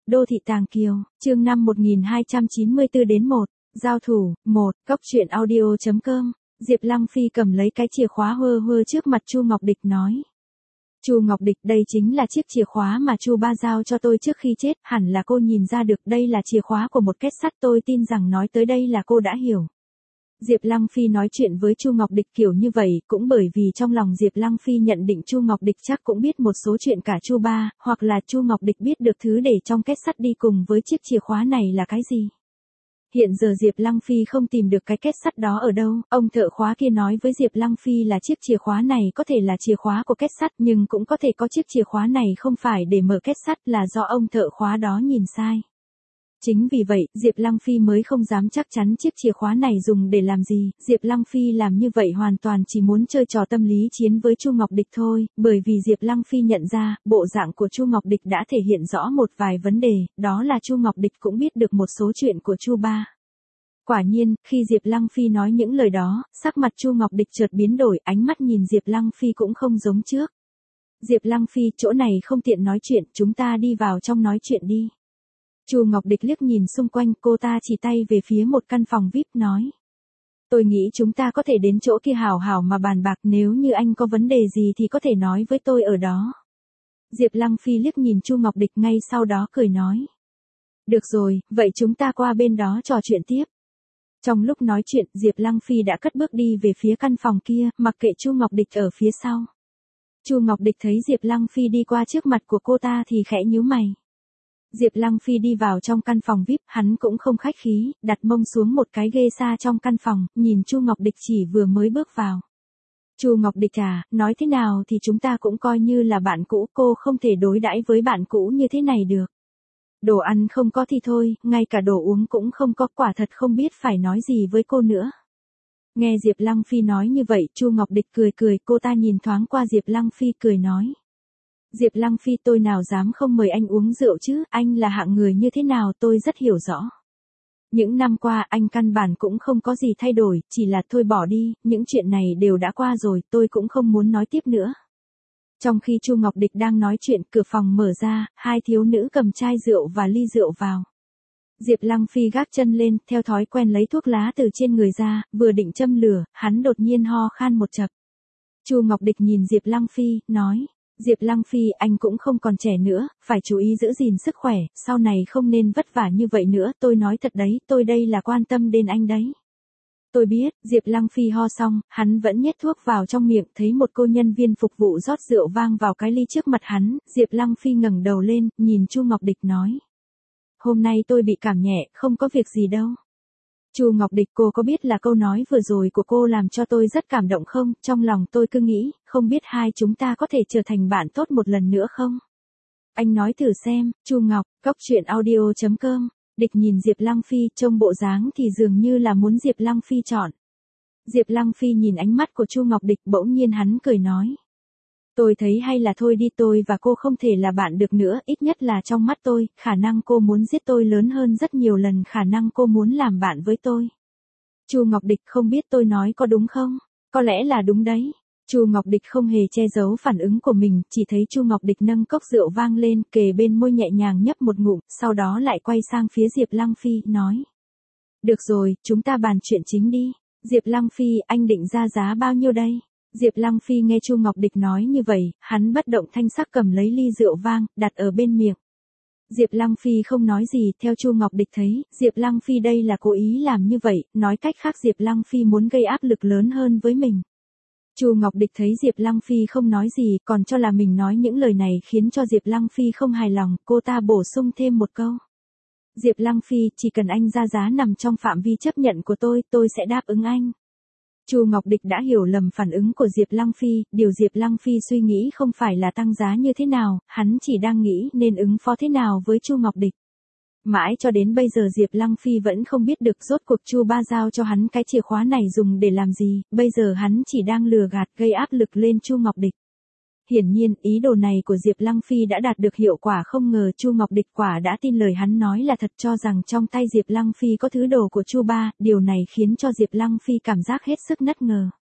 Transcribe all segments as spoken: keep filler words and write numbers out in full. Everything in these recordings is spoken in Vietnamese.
Đô thị Tàng Kiều, chương năm một nghìn hai trăm chín mươi tư đến một, giao thủ, một, cốc truyện audio chấm com. Diệp Lăng Phi cầm lấy cái chìa khóa hơ hơ trước mặt Chu Ngọc Địch nói. Chu Ngọc Địch, đây chính là chiếc chìa khóa mà Chu ba giao cho tôi trước khi chết, hẳn là cô nhìn ra được đây là chìa khóa của một kết sắt, tôi tin rằng nói tới đây là cô đã hiểu. Diệp Lăng Phi nói chuyện với Chu Ngọc Địch kiểu như vậy, cũng bởi vì trong lòng Diệp Lăng Phi nhận định Chu Ngọc Địch chắc cũng biết một số chuyện cả Chu ba, hoặc là Chu Ngọc Địch biết được thứ để trong kết sắt đi cùng với chiếc chìa khóa này là cái gì. Hiện giờ Diệp Lăng Phi không tìm được cái kết sắt đó ở đâu, ông thợ khóa kia nói với Diệp Lăng Phi là chiếc chìa khóa này có thể là chìa khóa của kết sắt, nhưng cũng có thể có chiếc chìa khóa này không phải để mở kết sắt, là do ông thợ khóa đó nhìn sai. Chính vì vậy, Diệp Lăng Phi mới không dám chắc chắn chiếc chìa khóa này dùng để làm gì, Diệp Lăng Phi làm như vậy hoàn toàn chỉ muốn chơi trò tâm lý chiến với Chu Ngọc Địch thôi, bởi vì Diệp Lăng Phi nhận ra, bộ dạng của Chu Ngọc Địch đã thể hiện rõ một vài vấn đề, đó là Chu Ngọc Địch cũng biết được một số chuyện của Chu ba. Quả nhiên, khi Diệp Lăng Phi nói những lời đó, sắc mặt Chu Ngọc Địch chợt biến đổi, ánh mắt nhìn Diệp Lăng Phi cũng không giống trước. Diệp Lăng Phi, chỗ này không tiện nói chuyện, chúng ta đi vào trong nói chuyện đi. Chu Ngọc Địch liếc nhìn xung quanh, cô ta chỉ tay về phía một căn phòng vi ai pi nói. Tôi nghĩ chúng ta có thể đến chỗ kia hảo hảo mà bàn bạc, nếu như anh có vấn đề gì thì có thể nói với tôi ở đó. Diệp Lăng Phi liếc nhìn Chu Ngọc Địch ngay sau đó cười nói. Được rồi, vậy chúng ta qua bên đó trò chuyện tiếp. Trong lúc nói chuyện, Diệp Lăng Phi đã cất bước đi về phía căn phòng kia, mặc kệ Chu Ngọc Địch ở phía sau. Chu Ngọc Địch thấy Diệp Lăng Phi đi qua trước mặt của cô ta thì khẽ nhíu mày. Diệp Lăng Phi đi vào trong căn phòng vi ai pi, hắn cũng không khách khí, đặt mông xuống một cái ghê xa trong căn phòng, nhìn Chu Ngọc Địch chỉ vừa mới bước vào. Chu Ngọc Địch à, nói thế nào thì chúng ta cũng coi như là bạn cũ, cô không thể đối đãi với bạn cũ như thế này được. Đồ ăn không có thì thôi, ngay cả đồ uống cũng không có, quả thật không biết phải nói gì với cô nữa. Nghe Diệp Lăng Phi nói như vậy, Chu Ngọc Địch cười cười, cô ta nhìn thoáng qua Diệp Lăng Phi cười nói. Diệp Lăng Phi, tôi nào dám không mời anh uống rượu chứ, anh là hạng người như thế nào tôi rất hiểu rõ. Những năm qua anh căn bản cũng không có gì thay đổi, chỉ là thôi bỏ đi, những chuyện này đều đã qua rồi, tôi cũng không muốn nói tiếp nữa. Trong khi Chu Ngọc Địch đang nói chuyện, cửa phòng mở ra, hai thiếu nữ cầm chai rượu và ly rượu vào. Diệp Lăng Phi gác chân lên, theo thói quen lấy thuốc lá từ trên người ra, vừa định châm lửa, hắn đột nhiên ho khan một chập. Chu Ngọc Địch nhìn Diệp Lăng Phi, nói. Diệp Lăng Phi, anh cũng không còn trẻ nữa, phải chú ý giữ gìn sức khỏe, sau này không nên vất vả như vậy nữa, tôi nói thật đấy, tôi đây là quan tâm đến anh đấy. Tôi biết, Diệp Lăng Phi ho xong, hắn vẫn nhét thuốc vào trong miệng, thấy một cô nhân viên phục vụ rót rượu vang vào cái ly trước mặt hắn, Diệp Lăng Phi ngẩng đầu lên, nhìn Chu Ngọc Địch nói. Hôm nay tôi bị cảm nhẹ, không có việc gì đâu. Chu Ngọc Địch, cô có biết là câu nói vừa rồi của cô làm cho tôi rất cảm động không? Trong lòng tôi cứ nghĩ, không biết hai chúng ta có thể trở thành bạn tốt một lần nữa không? Anh nói thử xem. Chu Ngọc, cốc truyện audio chấm com. Địch nhìn Diệp Lăng Phi, trông bộ dáng thì dường như là muốn Diệp Lăng Phi chọn. Diệp Lăng Phi nhìn ánh mắt của Chu Ngọc Địch, bỗng nhiên hắn cười nói. Tôi thấy hay là thôi đi, tôi và cô không thể là bạn được nữa, ít nhất là trong mắt tôi, khả năng cô muốn giết tôi lớn hơn rất nhiều lần khả năng cô muốn làm bạn với tôi. Chu Ngọc Địch, không biết tôi nói có đúng không? Có lẽ là đúng đấy. Chu Ngọc Địch không hề che giấu phản ứng của mình, chỉ thấy Chu Ngọc Địch nâng cốc rượu vang lên, kề bên môi nhẹ nhàng nhấp một ngụm, sau đó lại quay sang phía Diệp Lăng Phi, nói. Được rồi, chúng ta bàn chuyện chính đi. Diệp Lăng Phi, anh định ra giá bao nhiêu đây? Diệp Lăng Phi nghe Chu Ngọc Địch nói như vậy, hắn bất động thanh sắc cầm lấy ly rượu vang, đặt ở bên miệng. Diệp Lăng Phi không nói gì, theo Chu Ngọc Địch thấy, Diệp Lăng Phi đây là cố ý làm như vậy, nói cách khác Diệp Lăng Phi muốn gây áp lực lớn hơn với mình. Chu Ngọc Địch thấy Diệp Lăng Phi không nói gì, còn cho là mình nói những lời này khiến cho Diệp Lăng Phi không hài lòng, cô ta bổ sung thêm một câu. Diệp Lăng Phi, chỉ cần anh ra giá nằm trong phạm vi chấp nhận của tôi, tôi sẽ đáp ứng anh. Chu Ngọc Địch đã hiểu lầm phản ứng của Diệp Lăng Phi, điều Diệp Lăng Phi suy nghĩ không phải là tăng giá như thế nào, hắn chỉ đang nghĩ nên ứng phó thế nào với Chu Ngọc Địch. Mãi cho đến bây giờ Diệp Lăng Phi vẫn không biết được rốt cuộc Chu ba giao cho hắn cái chìa khóa này dùng để làm gì, bây giờ hắn chỉ đang lừa gạt gây áp lực lên Chu Ngọc Địch. Hiển nhiên, ý đồ này của Diệp Lăng Phi đã đạt được hiệu quả, không ngờ Chu Ngọc Địch quả đã tin lời hắn nói là thật, cho rằng trong tay Diệp Lăng Phi có thứ đồ của Chu ba, điều này khiến cho Diệp Lăng Phi cảm giác hết sức bất ngờ.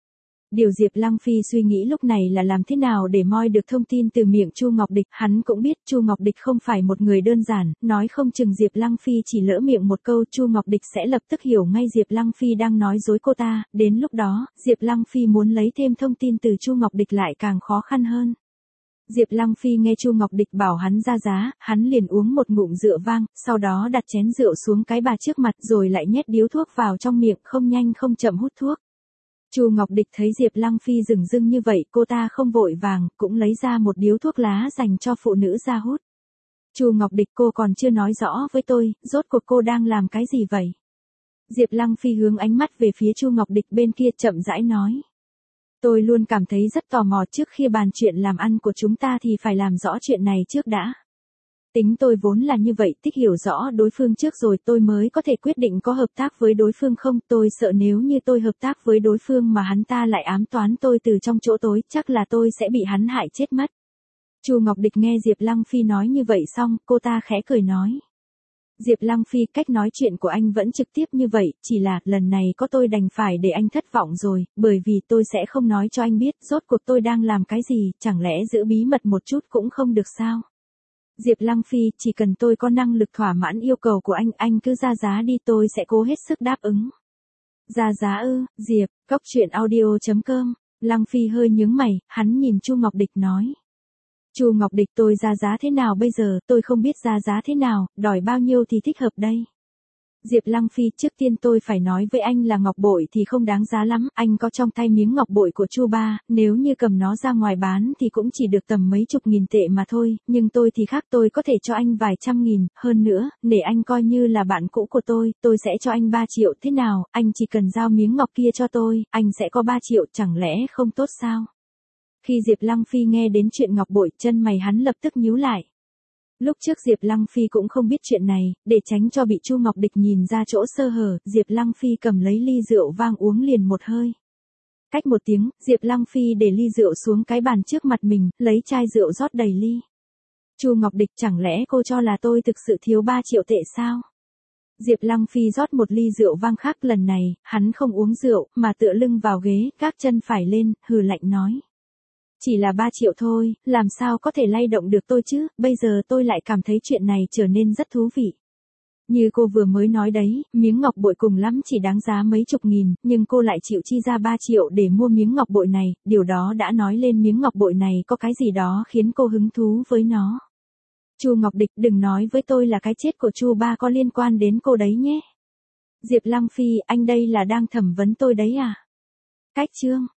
Điều Diệp Lăng Phi suy nghĩ lúc này là làm thế nào để moi được thông tin từ miệng Chu Ngọc Địch, hắn cũng biết Chu Ngọc Địch không phải một người đơn giản, nói không chừng Diệp Lăng Phi chỉ lỡ miệng một câu Chu Ngọc Địch sẽ lập tức hiểu ngay Diệp Lăng Phi đang nói dối cô ta, đến lúc đó, Diệp Lăng Phi muốn lấy thêm thông tin từ Chu Ngọc Địch lại càng khó khăn hơn. Diệp Lăng Phi nghe Chu Ngọc Địch bảo hắn ra giá, hắn liền uống một ngụm rượu vang, sau đó đặt chén rượu xuống cái bà trước mặt rồi lại nhét điếu thuốc vào trong miệng, không nhanh không chậm hút thuốc. Chu Ngọc Địch thấy Diệp Lăng Phi dửng dưng như vậy, cô ta không vội vàng, cũng lấy ra một điếu thuốc lá dành cho phụ nữ ra hút. Chu Ngọc Địch, cô còn chưa nói rõ với tôi, rốt cuộc cô đang làm cái gì vậy? Diệp Lăng Phi hướng ánh mắt về phía Chu Ngọc Địch bên kia chậm rãi nói. Tôi luôn cảm thấy rất tò mò, trước khi bàn chuyện làm ăn của chúng ta thì phải làm rõ chuyện này trước đã. Tính tôi vốn là như vậy, thích hiểu rõ đối phương trước rồi tôi mới có thể quyết định có hợp tác với đối phương không, tôi sợ nếu như tôi hợp tác với đối phương mà hắn ta lại ám toán tôi từ trong chỗ tối, chắc là tôi sẽ bị hắn hại chết mất. Chu Ngọc Địch nghe Diệp Lăng Phi nói như vậy xong, cô ta khẽ cười nói. Diệp Lăng Phi, cách nói chuyện của anh vẫn trực tiếp như vậy, chỉ là, lần này có tôi đành phải để anh thất vọng rồi, bởi vì tôi sẽ không nói cho anh biết, rốt cuộc tôi đang làm cái gì, chẳng lẽ giữ bí mật một chút cũng không được sao? Diệp Lăng Phi, chỉ cần tôi có năng lực thỏa mãn yêu cầu của anh, anh cứ ra giá đi, tôi sẽ cố hết sức đáp ứng. Ra giá ư? Diệp, cốc truyện audio chấm com. Lăng Phi hơi nhướng mày, hắn nhìn Chu Ngọc Địch nói. Chu Ngọc Địch, tôi ra giá thế nào bây giờ, tôi không biết ra giá thế nào, đòi bao nhiêu thì thích hợp đây? Diệp Lăng Phi, trước tiên tôi phải nói với anh là ngọc bội thì không đáng giá lắm, anh có trong tay miếng ngọc bội của Chu ba, nếu như cầm nó ra ngoài bán thì cũng chỉ được tầm mấy chục nghìn tệ mà thôi, nhưng tôi thì khác, tôi có thể cho anh vài trăm nghìn, hơn nữa, để anh coi như là bạn cũ của tôi, tôi sẽ cho anh ba triệu, thế nào, anh chỉ cần giao miếng ngọc kia cho tôi, anh sẽ có ba triệu, chẳng lẽ không tốt sao? Khi Diệp Lăng Phi nghe đến chuyện ngọc bội, chân mày hắn lập tức nhíu lại. Lúc trước Diệp Lăng Phi cũng không biết chuyện này, để tránh cho bị Chu Ngọc Địch nhìn ra chỗ sơ hở, Diệp Lăng Phi cầm lấy ly rượu vang uống liền một hơi. Cách một tiếng, Diệp Lăng Phi để ly rượu xuống cái bàn trước mặt mình, lấy chai rượu rót đầy ly. Chu Ngọc Địch, chẳng lẽ cô cho là tôi thực sự thiếu ba triệu tệ sao? Diệp Lăng Phi rót một ly rượu vang khác, lần này, hắn không uống rượu, mà tựa lưng vào ghế, gác chân phải lên, hừ lạnh nói. Chỉ là ba triệu thôi, làm sao có thể lay động được tôi chứ, bây giờ tôi lại cảm thấy chuyện này trở nên rất thú vị. Như cô vừa mới nói đấy, miếng ngọc bội cùng lắm chỉ đáng giá mấy chục nghìn, nhưng cô lại chịu chi ra ba triệu để mua miếng ngọc bội này, điều đó đã nói lên miếng ngọc bội này có cái gì đó khiến cô hứng thú với nó. Chu Ngọc Địch, đừng nói với tôi là cái chết của Chu ba có liên quan đến cô đấy nhé. Diệp Lăng Phi, anh đây là đang thẩm vấn tôi đấy à? Cách chương